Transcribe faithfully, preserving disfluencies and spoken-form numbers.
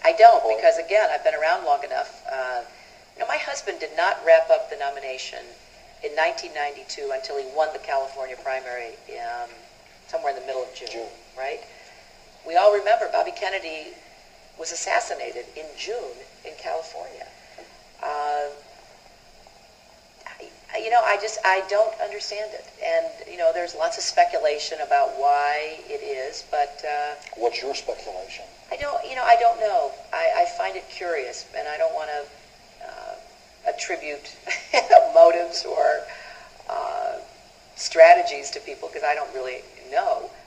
I don't, Or- because again, I've been around long enough. Uh, you know, my husband did not wrap up the nomination in nineteen ninety-two until he won the California primary um, somewhere in the middle of June, June. right? We all remember Bobby Kennedy was assassinated in June in California. Uh, I, you know, I just, I don't understand it. And, you know, there's lots of speculation about why it is, but uh, What's your speculation? I don't, you know, I don't know. I, I find it curious, and I don't want to uh, attribute motives or uh, strategies to people because I don't really know.